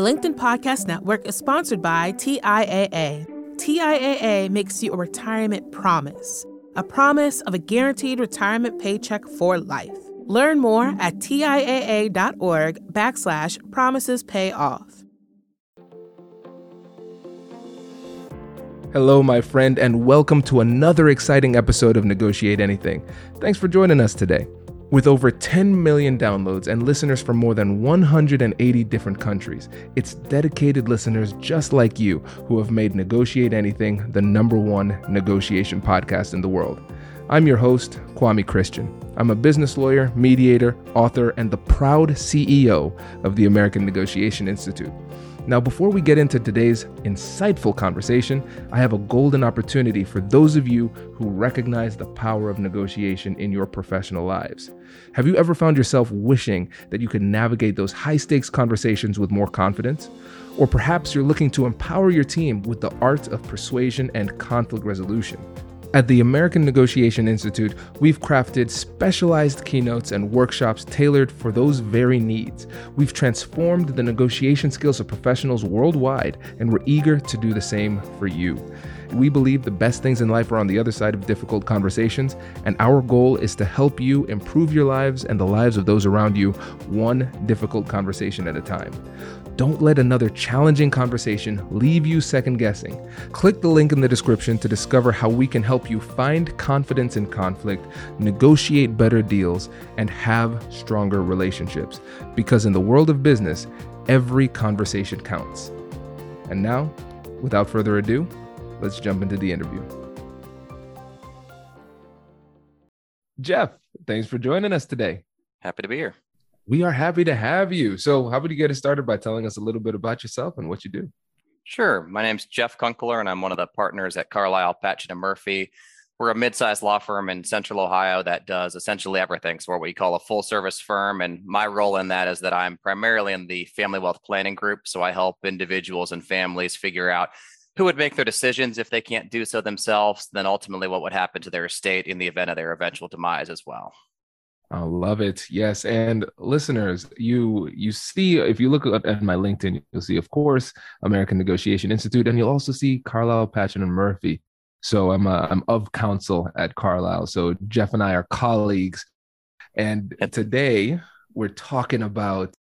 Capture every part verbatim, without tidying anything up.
The LinkedIn Podcast Network is sponsored by T I A A. T I A A makes you a retirement promise, a promise of a guaranteed retirement paycheck for life. Learn more at TIAA.org backslash promises pay off. Hello, my friend, and welcome to another exciting episode of Negotiate Anything. Thanks for joining us today. With over ten million downloads and listeners from more than one hundred eighty different countries, it's dedicated listeners just like you who have made Negotiate Anything the number one negotiation podcast in the world. I'm your host, Kwame Christian. I'm a business lawyer, mediator, author, and the proud C E O of the American Negotiation Institute. Now, before we get into today's insightful conversation, I have a golden opportunity for those of you who recognize the power of negotiation in your professional lives. Have you ever found yourself wishing that you could navigate those high-stakes conversations with more confidence? Or perhaps you're looking to empower your team with the art of persuasion and conflict resolution. At the American Negotiation Institute, we've crafted specialized keynotes and workshops tailored for those very needs. We've transformed the negotiation skills of professionals worldwide, and we're eager to do the same for you. We believe the best things in life are on the other side of difficult conversations, and our goal is to help you improve your lives and the lives of those around you, one difficult conversation at a time. Don't let another challenging conversation leave you second guessing. Click the link in the description to discover how we can help you find confidence in conflict, negotiate better deals, and have stronger relationships. Because in the world of business, every conversation counts. And now, without further ado, let's jump into the interview. Jeff, thanks for joining us today. Happy to be here. We are happy to have you. So how about you get us started by telling us a little bit about yourself and what you do? Sure. My name's Jeff Kunkler, and I'm one of the partners at Carlisle, Patchen and Murphy. We're a mid-sized law firm in Central Ohio that does essentially everything. So we're what we call a full-service firm, and my role in that is that I'm primarily in the family wealth planning group. So I help individuals and families figure out who would make their decisions if they can't do so themselves, then ultimately what would happen to their estate in the event of their eventual demise as well. I love it. Yes. And listeners, you you see, if you look at my LinkedIn, you'll see, of course, American Negotiation Institute, and you'll also see Carlisle, Patchen and Murphy. So I'm a, I'm of counsel at Carlisle. So Jeff and I are colleagues. And today we're talking about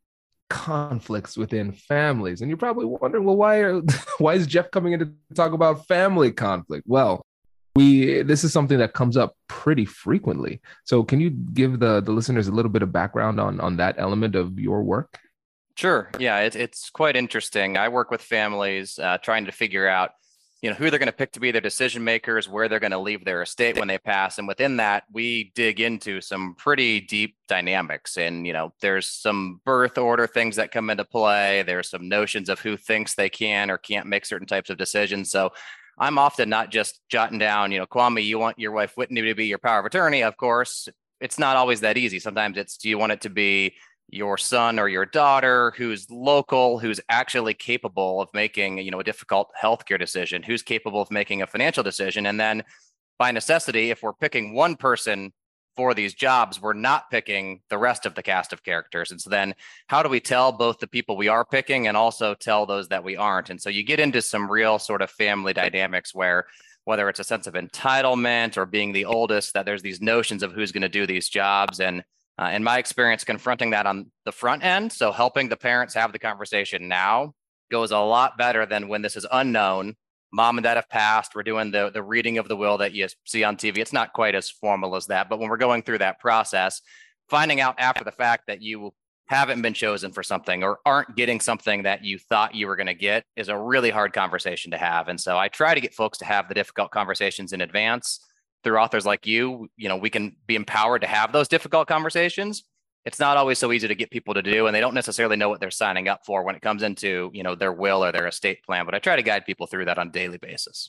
conflicts within families. And you're probably wondering, well, why are why is Jeff coming in to talk about family conflict? Well, We this is something that comes up pretty frequently. So can you give the, the listeners a little bit of background on, on that element of your work? Sure. Yeah, it, it's quite interesting. I work with families uh, trying to figure out, you know, who they're going to pick to be their decision makers, where they're going to leave their estate when they pass. And within that, we dig into some pretty deep dynamics. And, you know, there's some birth order things that come into play. There's some notions of who thinks they can or can't make certain types of decisions. So I'm often not just jotting down, you know, Kwame, you want your wife Whitney to be your power of attorney. Of course, it's not always that easy. Sometimes it's, do you want it to be your son or your daughter who's local, who's actually capable of making, you know, a difficult healthcare decision, who's capable of making a financial decision. And then by necessity, if we're picking one person for these jobs, we're not picking the rest of the cast of characters. And so then how do we tell both the people we are picking and also tell those that we aren't? And so you get into some real sort of family dynamics where, whether it's a sense of entitlement or being the oldest, that there's these notions of who's going to do these jobs. And uh, in my experience, confronting that on the front end, so helping the parents have the conversation now, goes a lot better than when this is unknown. Mom and dad have passed. We're doing the, the reading of the will that you see on T V. It's not quite as formal as that. But when we're going through that process, finding out after the fact that you haven't been chosen for something or aren't getting something that you thought you were going to get is a really hard conversation to have. And so I try to get folks to have the difficult conversations in advance. Through authors like you, you know, we can be empowered to have those difficult conversations. It's not always so easy to get people to do, and they don't necessarily know what they're signing up for when it comes into, you know, their will or their estate plan. But I try to guide people through that on a daily basis.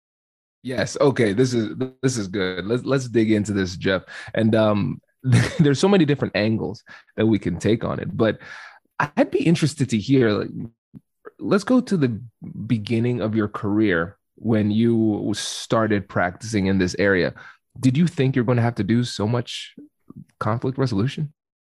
Yes. Okay. This is this is good. Let's let's dig into this, Jeff. And um, there's so many different angles that we can take on it. But I'd be interested to hear. Like, let's go to the beginning of your career when you started practicing in this area. Did you think you're going to have to do so much conflict resolution?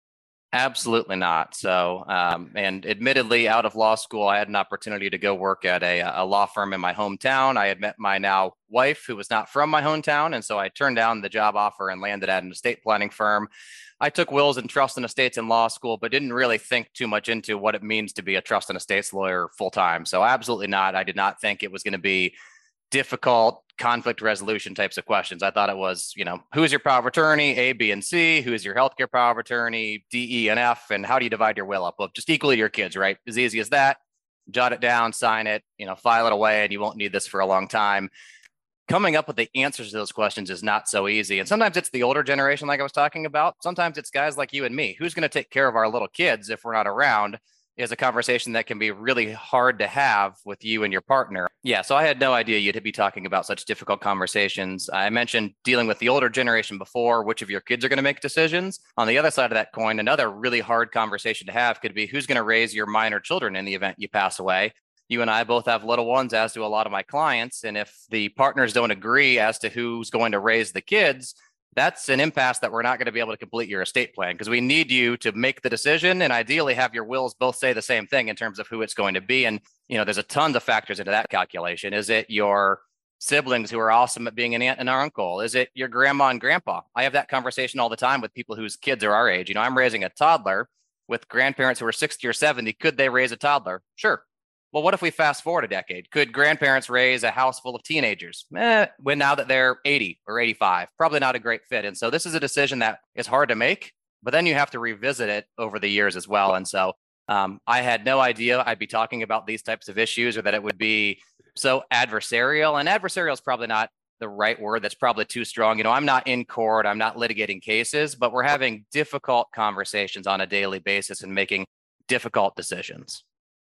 Absolutely not. So, um, and admittedly, out of law school, I had an opportunity to go work at a, a law firm in my hometown. I had met my now wife, who was not from my hometown. And so I turned down the job offer and landed at an estate planning firm. I took wills and trust and estates in law school, but didn't really think too much into what it means to be a trust and estates lawyer full time. So, absolutely not. I did not think it was going to be difficult conflict resolution types of questions. I thought it was, you know, who's your power of attorney, A, B, and C, who's your healthcare power of attorney, D, E, and F, and how do you divide your will up? Well, just equally to your kids, right? As easy as that. Jot it down, sign it, you know, file it away, and you won't need this for a long time. Coming up with the answers to those questions is not so easy. And sometimes it's the older generation, like I was talking about. Sometimes it's guys like you and me. Who's going to take care of our little kids if we're not around? Is a conversation that can be really hard to have with you and your partner. Yeah, so I had no idea you'd be talking about such difficult conversations. I mentioned dealing with the older generation before, which of your kids are going to make decisions. On the other side of that coin, another really hard conversation to have could be who's going to raise your minor children in the event you pass away. You and I both have little ones, as do a lot of my clients. And if the partners don't agree as to who's going to raise the kids, that's an impasse that we're not going to be able to complete your estate plan, because we need you to make the decision and ideally have your wills both say the same thing in terms of who it's going to be. And, you know, there's a tons of factors into that calculation. Is it your siblings who are awesome at being an aunt and our uncle? Is it your grandma and grandpa? I have that conversation all the time with people whose kids are our age. You know, I'm raising a toddler with grandparents who are sixty or seventy. Could they raise a toddler? Sure. Well, what if we fast forward a decade? Could grandparents raise a house full of teenagers? Eh, when now that they're eighty or eighty-five, probably not a great fit. And so this is a decision that is hard to make, but then you have to revisit it over the years as well. And so um, I had no idea I'd be talking about these types of issues, or that it would be so adversarial. And adversarial is probably not the right word. That's probably too strong. You know, I'm not in court, I'm not litigating cases, but we're having difficult conversations on a daily basis and making difficult decisions.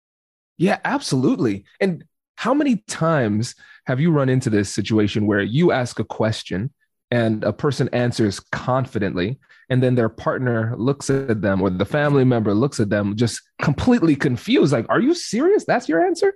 Yeah, absolutely. And how many times have you run into this situation where you ask a question and a person answers confidently, and then their partner looks at them, or the family member looks at them just completely confused? Like, are you serious? That's your answer?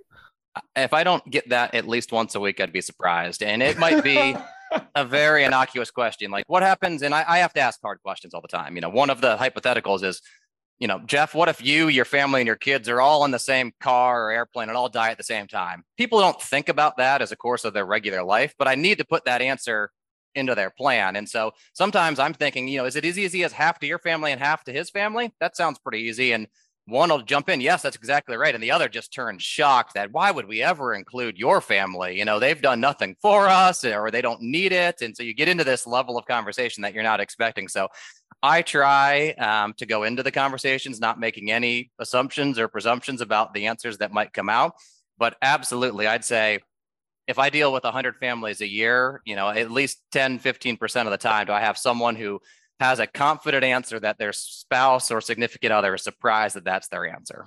If I don't get that at least once a week, I'd be surprised. And it might be a very innocuous question. Like, what happens? And I, I have to ask hard questions all the time. You know, one of the hypotheticals is, you know, Jeff, what if you, your family, and your kids are all in the same car or airplane and all die at the same time? People don't think about that as a course of their regular life, but I need to put that answer into their plan. And so sometimes I'm thinking, you know, is it as easy as half to your family and half to his family? That sounds pretty easy. And one will jump in, yes, that's exactly right. And the other just turns shocked that why would we ever include your family? You know, they've done nothing for us, or they don't need it. And so you get into this level of conversation that you're not expecting. So I try um, to go into the conversations not making any assumptions or presumptions about the answers that might come out. But absolutely, I'd say if I deal with one hundred families a year, you know, at least ten, fifteen percent of the time, do I have someone who has a confident answer that their spouse or significant other is surprised that that's their answer.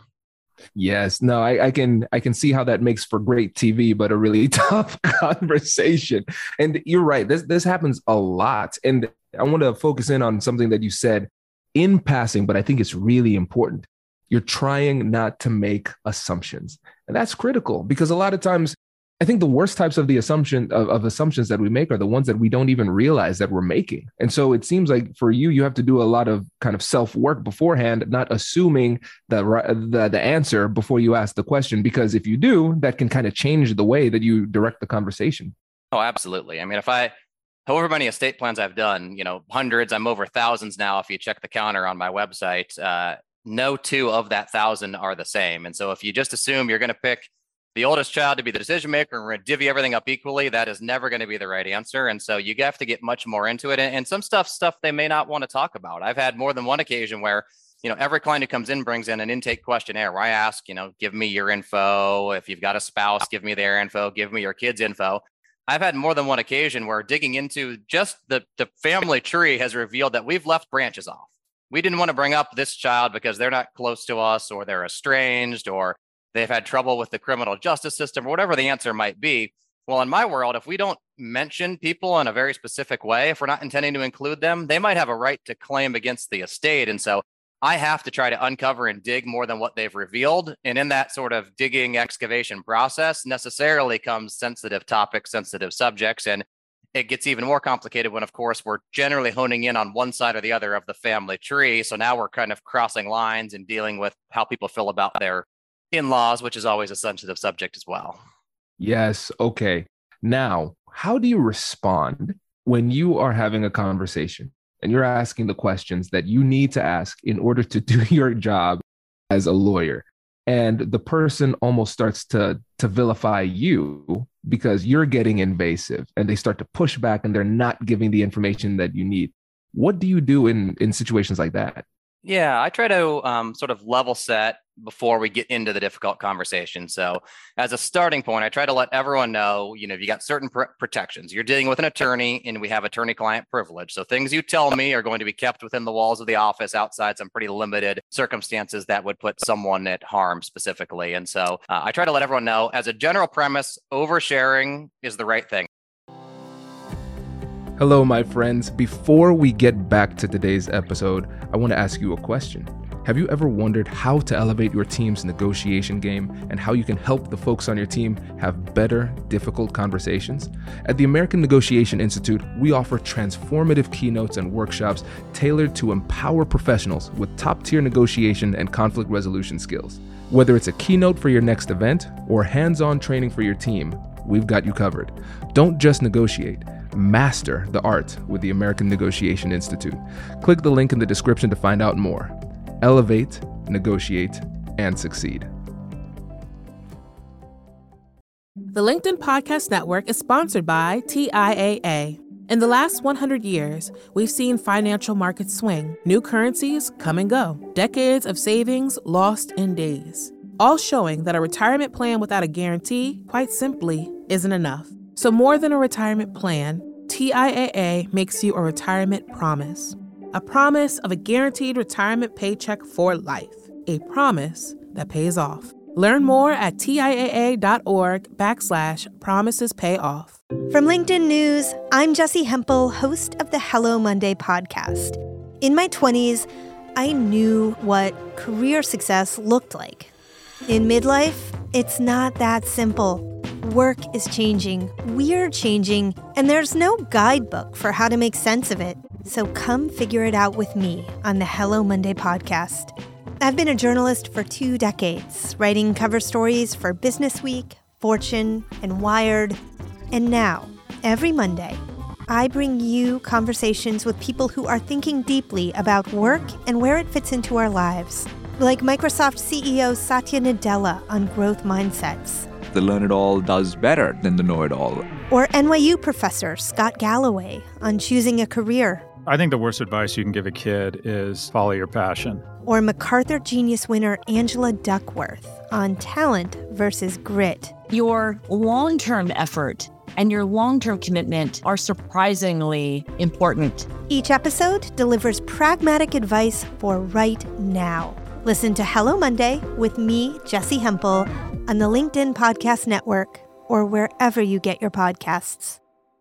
Yes, no, I, I can I can see how that makes for great T V, but a really tough conversation. And you're right, this this happens a lot. And I want to focus in on something that you said in passing, but I think it's really important. You're trying not to make assumptions. And that's critical, because a lot of times I think the worst types of the assumption of, of assumptions that we make are the ones that we don't even realize that we're making. And so it seems like for you, you have to do a lot of kind of self-work beforehand, not assuming the, the, the answer before you ask the question, because if you do, that can kind of change the way that you direct the conversation. Oh, absolutely. I mean, if I, however many estate plans I've done, you know, hundreds, I'm over thousands now. If you check the counter on my website, uh, no two of that thousand are the same. And so if you just assume you're going to pick the oldest child to be the decision maker and we're going to divvy everything up equally, that is never going to be the right answer. And so you have to get much more into it. And, and some stuff, stuff they may not want to talk about. I've had more than one occasion where, you know, every client who comes in brings in an intake questionnaire where I ask, you know, give me your info. If you've got a spouse, give me their info, give me your kids' info. I've had more than one occasion where digging into just the, the family tree has revealed that we've left branches off. We didn't want to bring up this child because they're not close to us, or they're estranged, or they've had trouble with the criminal justice system, or whatever the answer might be. Well, in my world, if we don't mention people in a very specific way, if we're not intending to include them, they might have a right to claim against the estate. And so I have to try to uncover and dig more than what they've revealed. And in that sort of digging excavation process necessarily comes sensitive topics, sensitive subjects. And It gets even more complicated when, of course, we're generally honing in on one side or the other of the family tree. So now we're kind of crossing lines and dealing with how people feel about their in-laws, which is always a sensitive subject as well. Yes. Okay. Now, how do you respond when you are having a conversation and you're asking the questions that you need to ask in order to do your job as a lawyer, and the person almost starts to, to vilify you because you're getting invasive, and they start to push back and they're not giving the information that you need? What do you do in, in situations like that? Yeah, I try to um, sort of level set before we get into the difficult conversation. So as a starting point, I try to let everyone know, you know, you got certain pr- protections. You're dealing with an attorney and we have attorney-client privilege. So things you tell me are going to be kept within the walls of the office outside some pretty limited circumstances that would put someone at harm specifically. And so uh, I try to let everyone know, as a general premise, oversharing is the right thing. Hello, my friends. Before we get back to today's episode, I want to ask you a question. Have you ever wondered how to elevate your team's negotiation game and how you can help the folks on your team have better, difficult conversations? At the American Negotiation Institute, we offer transformative keynotes and workshops tailored to empower professionals with top-tier negotiation and conflict resolution skills. Whether it's a keynote for your next event or hands-on training for your team, we've got you covered. Don't just negotiate. Master the art with the American Negotiation Institute. Click the link in the description to find out more. Elevate, negotiate, and succeed. The LinkedIn Podcast Network is sponsored by T I A A. In the last one hundred years, we've seen financial markets swing, new currencies come and go, decades of savings lost in days, all showing that a retirement plan without a guarantee, quite simply, isn't enough. So more than a retirement plan, T I A A makes you a retirement promise. A promise of a guaranteed retirement paycheck for life. A promise that pays off. Learn more at TIAA.org backslash promises pay off. From LinkedIn News, I'm Jessi Hempel, host of the Hello Monday podcast. In my twenties, I knew what career success looked like. In midlife, it's not that simple. Work is changing, we're changing, and there's no guidebook for how to make sense of it. So come figure it out with me on the Hello Monday podcast. I've been a journalist for two decades, writing cover stories for Business Week, Fortune, and Wired. And now, every Monday, I bring you conversations with people who are thinking deeply about work and where it fits into our lives. Like Microsoft C E O Satya Nadella on growth mindsets. The learn-it-all does better than the know-it-all. Or N Y U professor Scott Galloway on choosing a career. I think the worst advice you can give a kid is follow your passion. Or MacArthur Genius winner Angela Duckworth on talent versus grit. Your long-term effort and your long-term commitment are surprisingly important. Each episode delivers pragmatic advice for right now. Listen to Hello Monday with me, Jessi Hempel, on the LinkedIn Podcast Network or wherever you get your podcasts.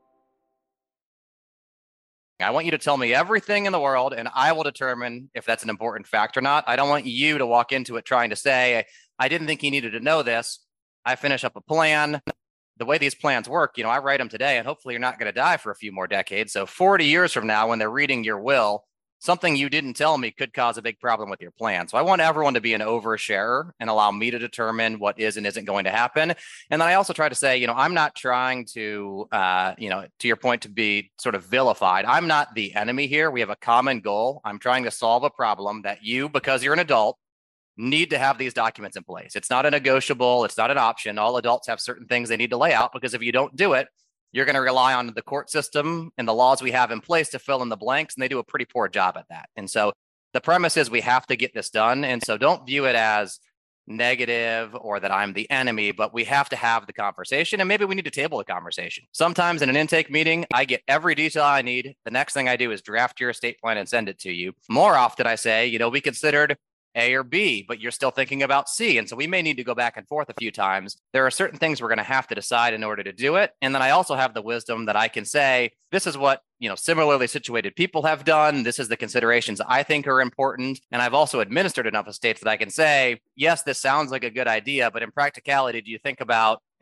I want you to tell me everything in the world, and I will determine if that's an important fact or not. I don't want you to walk into it trying to say, I didn't think you needed to know this. I finish up a plan. The way these plans work, you know, I write them today, and hopefully you're not going to die for a few more decades. So forty years from now, when they're reading your will, something you didn't tell me could cause a big problem with your plan. So I want everyone to be an oversharer and allow me to determine what is and isn't going to happen. And then I also try to say, you know, I'm not trying to, uh, you know, to your point, to be sort of vilified. I'm not the enemy here. We have a common goal. I'm trying to solve a problem that you, because you're an adult, need to have these documents in place. It's not a negotiable. It's not an option. All adults have certain things they need to lay out, because if you don't do it, you're going to rely on the court system and the laws we have in place to fill in the blanks, and they do a pretty poor job at that. And so the premise is we have to get this done. And so don't view it as negative or that I'm the enemy, but we have to have the conversation, and maybe we need to table the conversation. Sometimes in an intake meeting, I get every detail I need. The next thing I do is draft your estate plan and send it to you. More often I say, you know, we considered A or B, but you're still thinking about C. And so we may need to go back and forth a few times. There are certain things we're going to have to decide in order to do it. And then I also have the wisdom that I can say, this is what, you know, similarly situated people have done. This is the considerations I think are important. And I've also administered enough estates that I can say, yes, this sounds like a good idea, but in practicality, do you think about,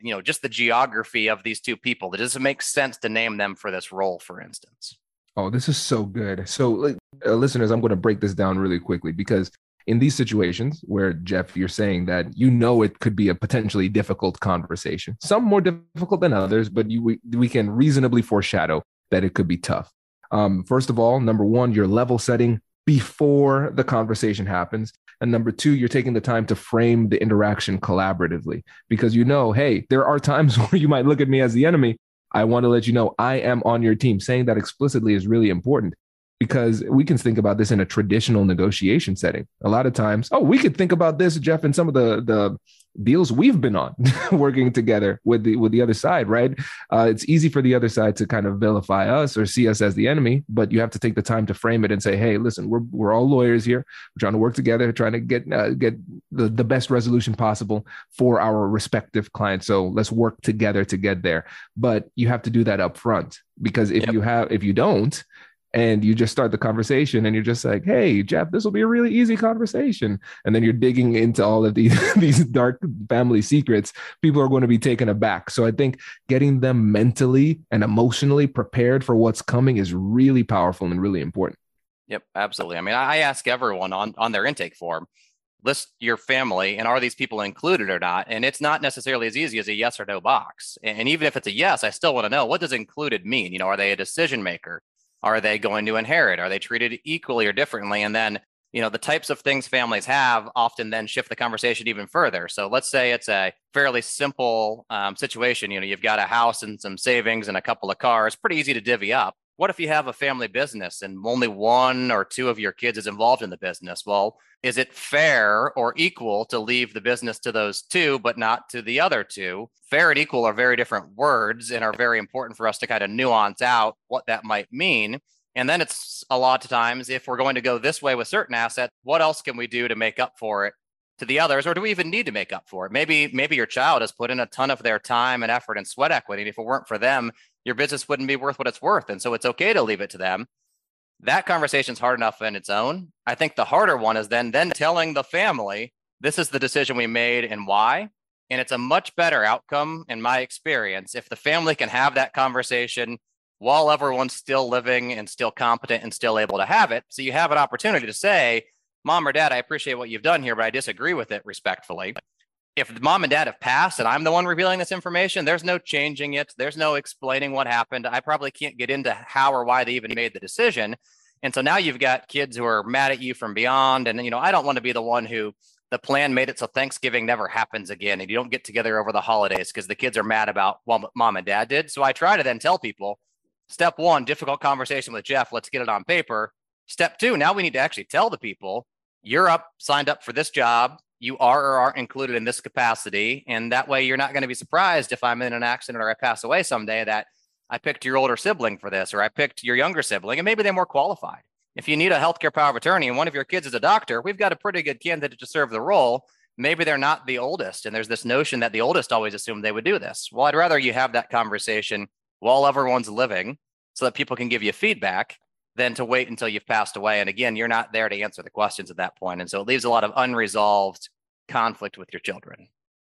you know, just the geography of these two people? Does it make sense to name them for this role, for instance? Oh, this is so good. So, like, uh, listeners, I'm going to break this down really quickly because in these situations where, Jeff, you're saying that you know it could be a potentially difficult conversation, some more difficult than others, but you, we, we can reasonably foreshadow that it could be tough. Um, first of all, number one, you're level setting before the conversation happens. And number two, you're taking the time to frame the interaction collaboratively because you know, hey, there are times where you might look at me as the enemy. I want to let you know I am on your team. Saying that explicitly is really important because we can think about this in a traditional negotiation setting. A lot of times, oh, we could think about this, Jeff, in some of the, the deals we've been on working together with the with the other side, right? Uh, it's easy for the other side to kind of vilify us or see us as the enemy, but you have to take the time to frame it and say, hey, listen, we're we're all lawyers here. We're trying to work together, trying to get uh, get the, the best resolution possible for our respective clients. So let's work together to get there. But you have to do that up front because if Yep. you have if you don't, and you just start the conversation and you're just like, hey, Jeff, this will be a really easy conversation. And then you're digging into all of these, these dark family secrets. People are going to be taken aback. So I think getting them mentally and emotionally prepared for what's coming is really powerful and really important. Yep, absolutely. I mean, I ask everyone on, on their intake form, list your family and are these people included or not? And it's not necessarily as easy as a yes or no box. And even if it's a yes, I still want to know, what does included mean? You know, are they a decision maker? Are they going to inherit? Are they treated equally or differently? And then, you know, the types of things families have often then shift the conversation even further. So let's say it's a fairly simple um, situation. You know, you've got a house and some savings and a couple of cars, pretty easy to divvy up. What if you have a family business and only one or two of your kids is involved in the business? Well, is it fair or equal to leave the business to those two, but not to the other two? Fair and equal are very different words and are very important for us to kind of nuance out what that might mean. And then it's a lot of times, if we're going to go this way with certain assets, what else can we do to make up for it to the others? Or do we even need to make up for it? Maybe, maybe your child has put in a ton of their time and effort and sweat equity. And if it weren't for them, your business wouldn't be worth what it's worth. And so it's okay to leave it to them. That conversation's hard enough in its own. I think the harder one is then, then telling the family, this is the decision we made and why. And it's a much better outcome, in my experience, if the family can have that conversation while everyone's still living and still competent and still able to have it. So you have an opportunity to say, Mom or Dad, I appreciate what you've done here, but I disagree with it respectfully. If mom and dad have passed and I'm the one revealing this information, there's no changing it. There's no explaining what happened. I probably can't get into how or why they even made the decision. And so now you've got kids who are mad at you from beyond. And, you know, I don't want to be the one who the plan made it so Thanksgiving never happens again. And you don't get together over the holidays because the kids are mad about what mom and dad did. So I try to then tell people, step one, difficult conversation with Jeff. Let's get it on paper. Step two, now we need to actually tell the people, you're up, signed up for this job. You are or aren't included in this capacity. And that way you're not going to be surprised if I'm in an accident or I pass away someday that I picked your older sibling for this, or I picked your younger sibling, and maybe they're more qualified. If you need a healthcare power of attorney and one of your kids is a doctor, we've got a pretty good candidate to serve the role. Maybe they're not the oldest. And there's this notion that the oldest always assumed they would do this. Well, I'd rather you have that conversation while everyone's living so that people can give you feedback than to wait until you've passed away. And again, you're not there to answer the questions at that point. And so it leaves a lot of unresolved conflict with your children.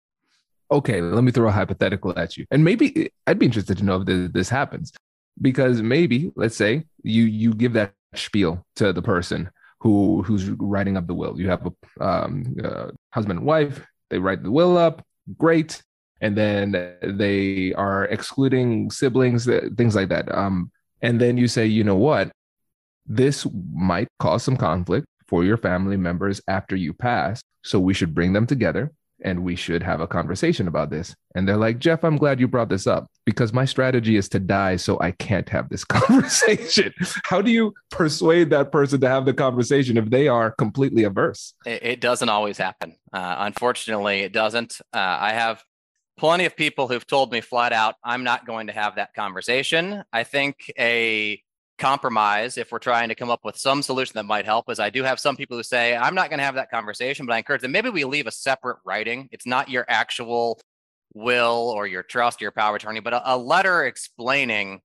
Okay, let me throw a hypothetical at you. And maybe I'd be interested to know if this, this happens, because maybe, let's say you you give that spiel to the person who who's writing up the will. You have a um, uh, husband and wife, they write the will up, great. And then they are excluding siblings, things like that. Um, and then you say, you know what, this might cause some conflict for your family members after you pass. So we should bring them together and we should have a conversation about this. And they're like, Jeff, I'm glad you brought this up because my strategy is to die so I can't have this conversation. How do you persuade that person to have the conversation if they are completely averse? It, it doesn't always happen. Uh, unfortunately, it doesn't. Uh, I have plenty of people who've told me flat out, I'm not going to have that conversation. I think a compromise, if we're trying to come up with some solution that might help, is I do have some people who say, I'm not going to have that conversation, but I encourage them, maybe we leave a separate writing. It's not your actual will or your trust or your power of attorney, but a, a letter explaining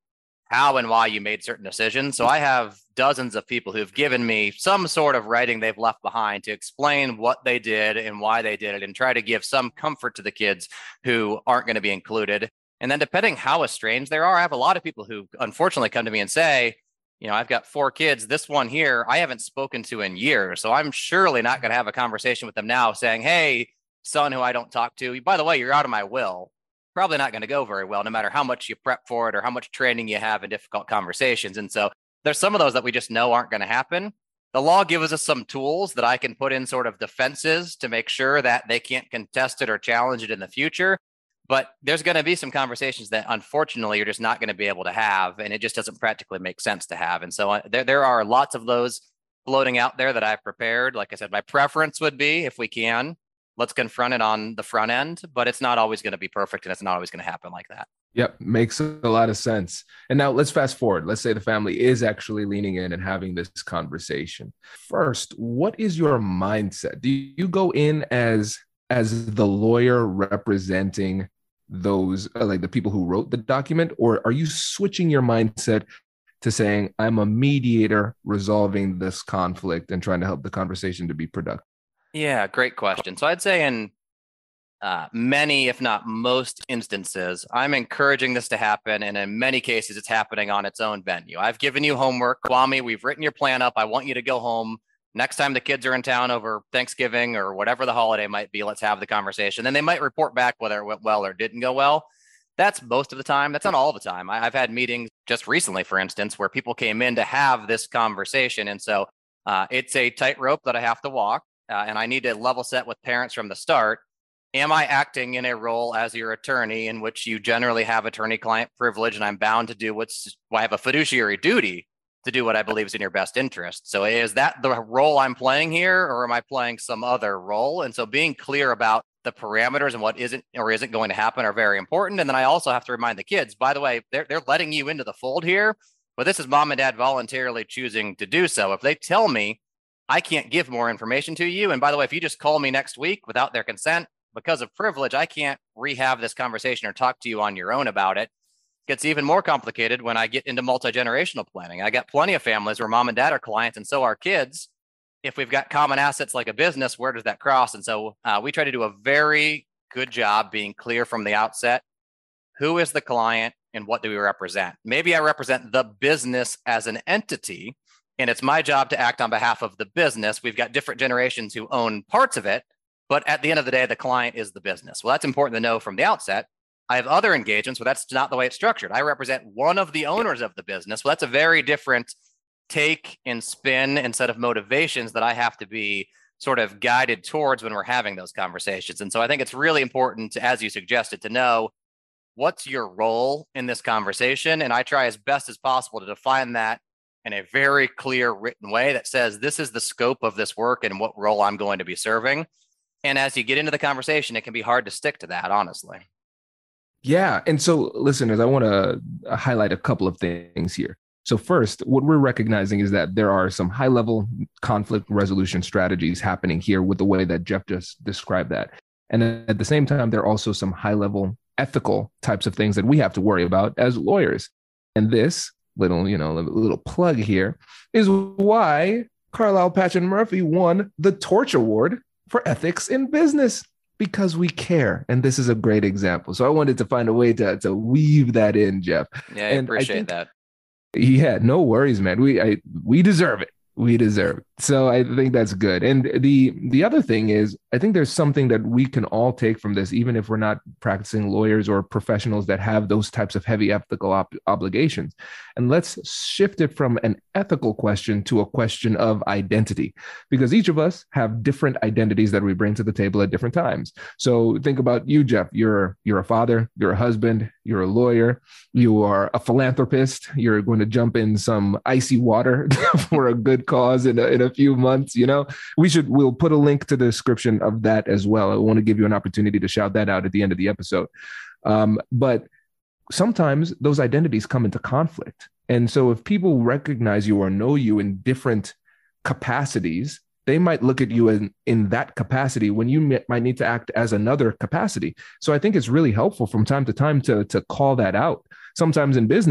how and why you made certain decisions. So I have dozens of people who've given me some sort of writing they've left behind to explain what they did and why they did it and try to give some comfort to the kids who aren't going to be included. And then depending how estranged they are, I have a lot of people who unfortunately come to me and say, you know, I've got four kids. This one here, I haven't spoken to in years. So I'm surely not going to have a conversation with them now saying, hey, son who I don't talk to, by the way, you're out of my will. Probably not going to go very well, no matter how much you prep for it or how much training you have in difficult conversations. And so there's some of those that we just know aren't going to happen. The law gives us some tools that I can put in sort of defenses to make sure that they can't contest it or challenge it in the future. But there's going to be some conversations that unfortunately you're just not going to be able to have, and it just doesn't practically make sense to have. And so uh, there, there are lots of those floating out there that I've prepared. Like I said, my preference would be, if we can, let's confront it on the front end, but it's not always going to be perfect, and it's not always going to happen like that. Yep, makes a lot of sense. And now let's fast forward. Let's say the family is actually leaning in and having this conversation. First, what is your mindset? Do you go in as as the lawyer representing those, uh, like the people who wrote the document, or are you switching your mindset to saying, I'm a mediator resolving this conflict and trying to help the conversation to be productive? Yeah, great question. So I'd say in uh, many, if not most instances, I'm encouraging this to happen. And in many cases, it's happening on its own venue. I've given you homework, Kwame, we've written your plan up. I want you to go home. Next time the kids are in town over Thanksgiving or whatever the holiday might be, let's have the conversation. Then they might report back whether it went well or didn't go well. That's most of the time. That's not all the time. I, I've had meetings just recently, for instance, where people came in to have this conversation. And so uh, it's a tightrope that I have to walk. Uh, and I need to level set with parents from the start. Am I acting in a role as your attorney in which you generally have attorney-client privilege, and I'm bound to do what's, well, I have a fiduciary duty to do what I believe is in your best interest. So is that the role I'm playing here, or am I playing some other role? And so being clear about the parameters and what isn't or isn't going to happen are very important. And then I also have to remind the kids, by the way, they're, they're letting you into the fold here, but this is mom and dad voluntarily choosing to do so. If they tell me I can't give more information to you, and by the way, if you just call me next week without their consent because of privilege, I can't rehab this conversation or talk to you on your own about it. Gets even more complicated when I get into multi-generational planning. I got plenty of families where mom and dad are clients and so are kids. If we've got common assets like a business, where does that cross? And so uh, we try to do a very good job being clear from the outset. Who is the client and what do we represent? Maybe I represent the business as an entity, and it's my job to act on behalf of the business. We've got different generations who own parts of it, but at the end of the day, the client is the business. Well, that's important to know from the outset. I have other engagements, but that's not the way it's structured. I represent one of the owners of the business. Well, that's a very different take and spin and set of motivations that I have to be sort of guided towards when we're having those conversations. And so I think it's really important to, as you suggested, to know what's your role in this conversation. And I try as best as possible to define that in a very clear written way that says, this is the scope of this work and what role I'm going to be serving. And as you get into the conversation, it can be hard to stick to that, honestly. Yeah. And so, listeners, I want to highlight a couple of things here. So first, what we're recognizing is that there are some high-level conflict resolution strategies happening here with the way that Jeff just described that. And at the same time, there are also some high-level ethical types of things that we have to worry about as lawyers. And this little, you know, little plug here is why Carlisle Patchen Murphy won the Torch Award for ethics in business. Because we care. And this is a great example. So I wanted to find a way to, to weave that in, Jeff. Yeah, I and appreciate I think, that. Yeah, no worries, man. We I, we deserve it. We deserve it. So I think that's good. And the the other thing is, I think there's something that we can all take from this, even if we're not practicing lawyers or professionals that have those types of heavy ethical op- obligations. And let's shift it from an ethical question to a question of identity, because each of us have different identities that we bring to the table at different times. So think about you, Jeff. You're you're a father, you're a husband, you're a lawyer, you are a philanthropist. You're going to jump in some icy water for a good cause in a, in a few months. You know, we should we'll put a link to the description of that as well. I want to give you an opportunity to shout that out at the end of the episode. Um, but sometimes those identities come into conflict. And so if people recognize you or know you in different capacities, they might look at you in, in that capacity when you m- might need to act as another capacity. So I think it's really helpful from time to time to, to call that out. Sometimes in business,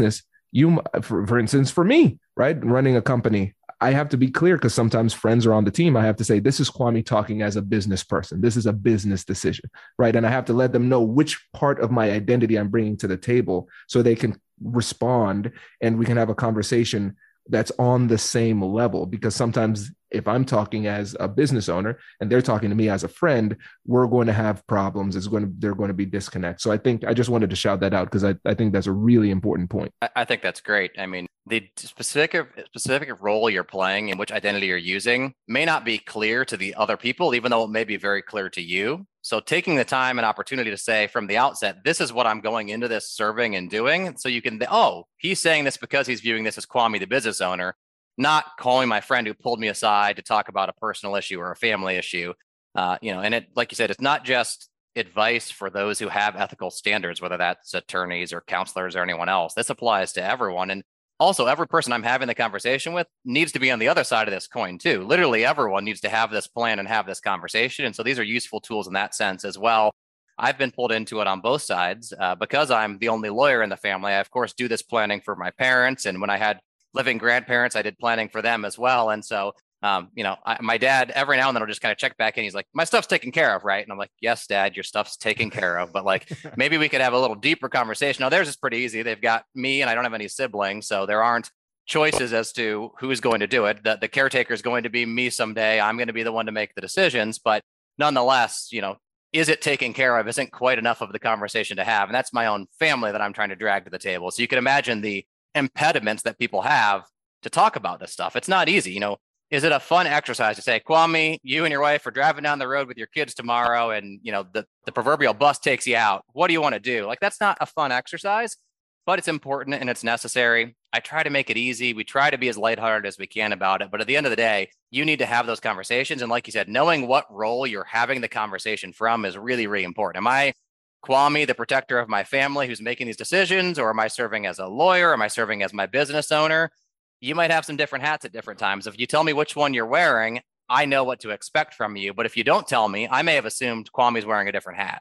You, for, for instance, for me, right, running a company, I have to be clear because sometimes friends are on the team. I have to say, this is Kwame talking as a business person. This is a business decision, right? And I have to let them know which part of my identity I'm bringing to the table so they can respond and we can have a conversation that's on the same level. Because sometimes if I'm talking as a business owner and they're talking to me as a friend, we're going to have problems. It's going to, they're going to be disconnect. So I think I just wanted to shout that out because I, I think that's a really important point. I, I think that's great. I mean, the specific specific role you're playing and which identity you're using may not be clear to the other people, even though it may be very clear to you. So taking the time and opportunity to say from the outset, this is what I'm going into this serving and doing. So you can, oh, he's saying this because he's viewing this as Kwame, the business owner, not calling my friend who pulled me aside to talk about a personal issue or a family issue. Uh, you know, and it, like you said, it's not just advice for those who have ethical standards, whether that's attorneys or counselors or anyone else. This applies to everyone. And also, every person I'm having the conversation with needs to be on the other side of this coin too. Literally everyone needs to have this plan and have this conversation. And so these are useful tools in that sense as well. I've been pulled into it on both sides uh, because I'm the only lawyer in the family. I, of course, do this planning for my parents. And when I had living grandparents, I did planning for them as well. And so, um, you know, I, my dad, every now and then will just kind of check back in. He's like, my stuff's taken care of, right? And I'm like, yes, Dad, your stuff's taken care of. But like, maybe we could have a little deeper conversation. Now, theirs is pretty easy. They've got me and I don't have any siblings. So there aren't choices as to who's going to do it. The, the caretaker is going to be me someday. I'm going to be the one to make the decisions. But nonetheless, you know, is it taken care of isn't quite enough of the conversation to have. And that's my own family that I'm trying to drag to the table. So you can imagine the impediments that people have to talk about this stuff. It's not easy. You know, is it a fun exercise to say, Kwame, you and your wife are driving down the road with your kids tomorrow and, you know, the, the proverbial bus takes you out. What do you want to do? Like, that's not a fun exercise, but it's important and it's necessary. I try to make it easy. We try to be as lighthearted as we can about it. But at the end of the day, you need to have those conversations. And like you said, knowing what role you're having the conversation from is really, really important. Am I Kwame, the protector of my family who's making these decisions, or am I serving as a lawyer? Am I serving as my business owner? You might have some different hats at different times. If you tell me which one you're wearing, I know what to expect from you. But if you don't tell me, I may have assumed Kwame's wearing a different hat.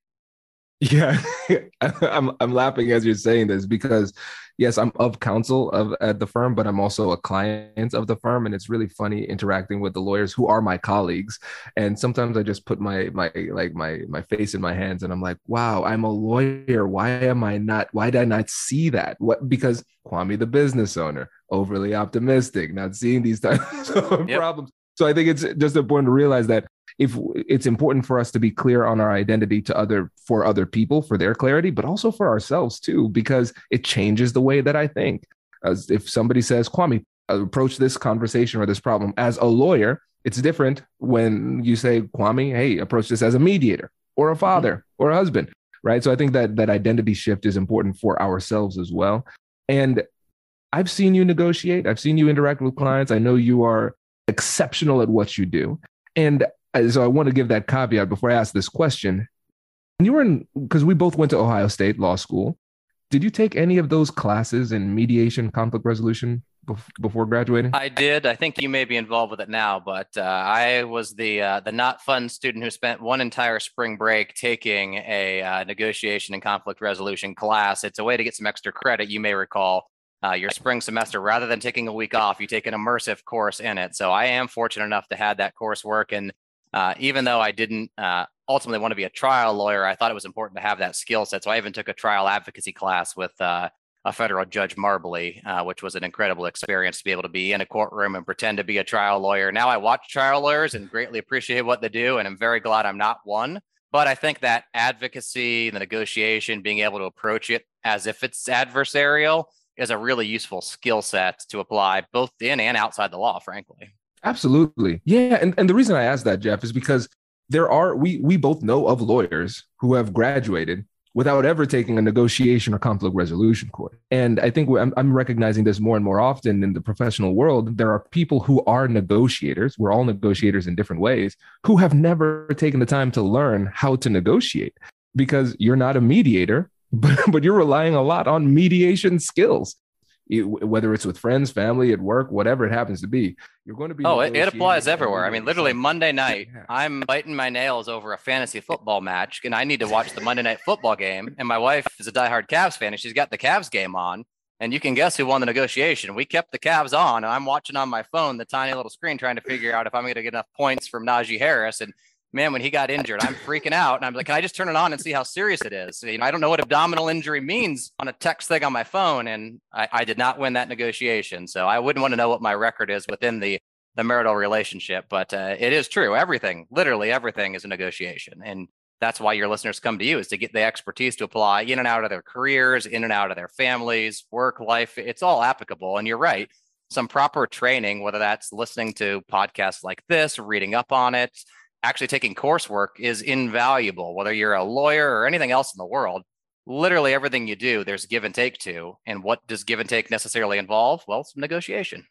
Yeah, I'm I'm laughing as you're saying this because, yes, I'm of counsel of at the firm, but I'm also a client of the firm, and it's really funny interacting with the lawyers who are my colleagues. And sometimes I just put my my like my my face in my hands, and I'm like, wow, I'm a lawyer. Why am I not? Why did I not see that? What? Because Kwame, the business owner, overly optimistic, not seeing these types of yep. problems. So I think it's just important to realize that if it's important for us to be clear on our identity to other for other people for their clarity, but also for ourselves too, because it changes the way that I think. As if somebody says, Kwame, approach this conversation or this problem as a lawyer, it's different when you say, Kwame, hey, approach this as a mediator or a father mm-hmm. or a husband, right? So I think that that identity shift is important for ourselves as well. And I've seen you negotiate. I've seen you interact with clients. I know you are exceptional at what you do. And so I want to give that caveat before I ask this question. When you were in, because we both went to Ohio State Law School, did you take any of those classes in mediation, conflict resolution bef- before graduating? I did. I think you may be involved with it now, but uh, I was the uh, the not fun student who spent one entire spring break taking a uh, negotiation and conflict resolution class. It's a way to get some extra credit, you may recall. Uh, your spring semester, rather than taking a week off, you take an immersive course in it. So I am fortunate enough to have that coursework. And uh, even though I didn't uh, ultimately want to be a trial lawyer, I thought it was important to have that skill set. So I even took a trial advocacy class with uh, a federal Judge Marbley, uh, which was an incredible experience to be able to be in a courtroom and pretend to be a trial lawyer. Now I watch trial lawyers and greatly appreciate what they do, and I'm very glad I'm not one. But I think that advocacy, the negotiation, being able to approach it as if it's adversarial is a really useful skill set to apply both in and outside the law, frankly. Absolutely. Yeah. And, and the reason I asked that, Jeff, is because there are, we we both know of lawyers who have graduated without ever taking a negotiation or conflict resolution course. And I think I'm, I'm recognizing this more and more often in the professional world. There are people who are negotiators. We're all negotiators in different ways, who have never taken the time to learn how to negotiate because you're not a mediator. But, but you're relying a lot on mediation skills, it, whether it's with friends, family, at work, whatever it happens to be. You're going to be. Oh, it, it applies everywhere. I mean, literally Monday night, yeah. I'm biting my nails over a fantasy football match, and I need to watch the Monday night football game. And my wife is a diehard Cavs fan, and she's got the Cavs game on. And you can guess who won the negotiation. We kept the Cavs on, and I'm watching on my phone, the tiny little screen, trying to figure out if I'm going to get enough points from Najee Harris. And man, when he got injured, I'm freaking out. And I'm like, can I just turn it on and see how serious it is? You know, I don't know what abdominal injury means on a text thing on my phone. And I, I did not win that negotiation. So I wouldn't want to know what my record is within the, the marital relationship. But uh, it is true. Everything, literally everything is a negotiation. And that's why your listeners come to you, is to get the expertise to apply in and out of their careers, in and out of their families, work, life. It's all applicable. And you're right. Some proper training, whether that's listening to podcasts like this, reading up on it, actually taking coursework, is invaluable. Whether you're a lawyer or anything else in the world, literally everything you do, there's give and take to. And what does give and take necessarily involve? Well, some negotiation.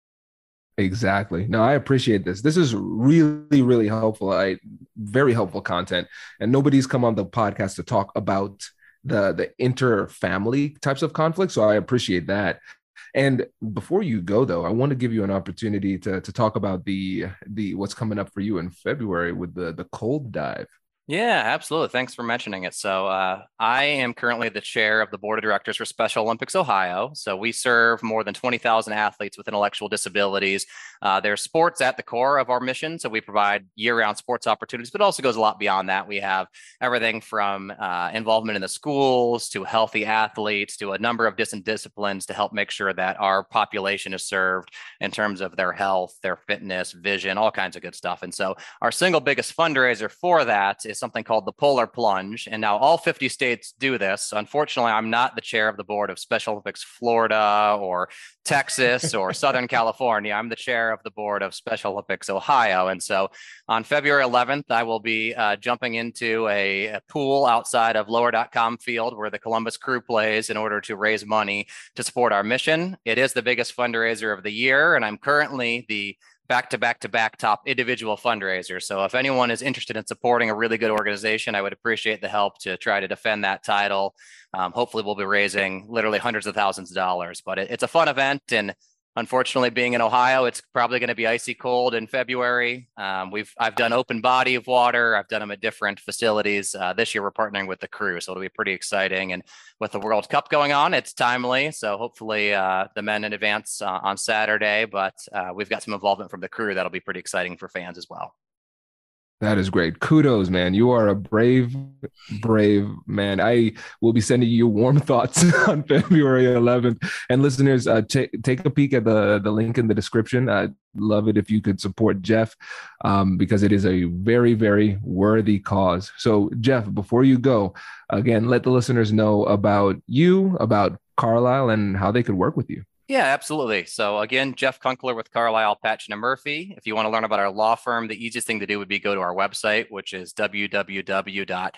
Exactly. No, I appreciate this. This is really, really helpful. I very helpful content. And nobody's come on the podcast to talk about the the inter-family types of conflicts. So I appreciate that. And before you go, though, I want to give you an opportunity to to talk about the the what's coming up for you in February with the the cold dive. Yeah, absolutely. Thanks for mentioning it. So uh, I am currently the chair of the board of directors for Special Olympics Ohio. So we serve more than twenty thousand athletes with intellectual disabilities. Uh, there's sports at the core of our mission. So we provide year-round sports opportunities, but it also goes a lot beyond that. We have everything from uh, involvement in the schools to healthy athletes to a number of different disciplines to help make sure that our population is served in terms of their health, their fitness, vision, all kinds of good stuff. And so our single biggest fundraiser for that is something called the Polar Plunge. And now all fifty states do this. Unfortunately, I'm not the chair of the board of Special Olympics Florida or Texas or Southern California. I'm the chair of the board of Special Olympics Ohio. And so on February eleventh, I will be uh, jumping into a, a pool outside of lower dot com field where the Columbus Crew plays in order to raise money to support our mission. It is the biggest fundraiser of the year, and I'm currently the back-to-back-to-back top individual fundraiser. So if anyone is interested in supporting a really good organization, I would appreciate the help to try to defend that title. Um, hopefully we'll be raising literally hundreds of thousands of dollars, but it, it's a fun event. And unfortunately, being in Ohio, it's probably going to be icy cold in February. Um, we've I've done open body of water. I've done them at different facilities. Uh, this year, we're partnering with the Crew, so it'll be pretty exciting. And with the World Cup going on, it's timely. So hopefully uh, the men in advance uh, on Saturday, but uh, we've got some involvement from the Crew that'll be pretty exciting for fans as well. That is great. Kudos, man. You are a brave, brave man. I will be sending you warm thoughts on February eleventh. And listeners, uh, t- take a peek at the, the link in the description. I'd love it if you could support Jeff um, because it is a very, very worthy cause. So, Jeff, before you go, again, let the listeners know about you, about Carlisle, and how they could work with you. Yeah, absolutely. So again, Jeff Kunkler with Carlisle, Patchen and Murphy. If you want to learn about our law firm, the easiest thing to do would be go to our website, which is w w w dot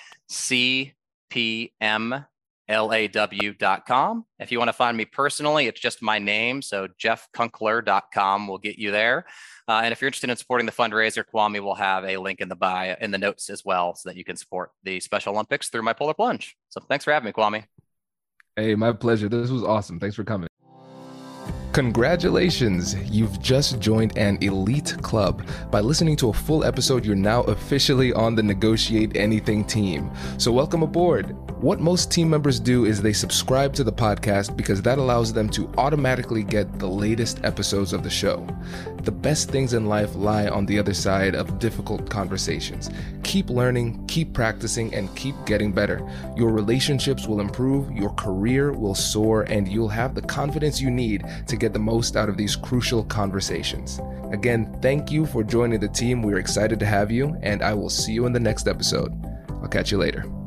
c p m law dot com. If you want to find me personally, it's just my name. So jeff kunkler dot com will get you there. Uh, and if you're interested in supporting the fundraiser, Kwame will have a link in the bio, in the notes as well, so that you can support the Special Olympics through my Polar Plunge. So thanks for having me, Kwame. Hey, my pleasure. This was awesome. Thanks for coming. Congratulations! You've just joined an elite club. By listening to a full episode, you're now officially on the Negotiate Anything team. So welcome aboard. What most team members do is they subscribe to the podcast because that allows them to automatically get the latest episodes of the show. The best things in life lie on the other side of difficult conversations. Keep learning, keep practicing, and keep getting better. Your relationships will improve, your career will soar, and you'll have the confidence you need to get the most out of these crucial conversations. Again, thank you for joining the team. We're excited to have you, and I will see you in the next episode. I'll catch you later.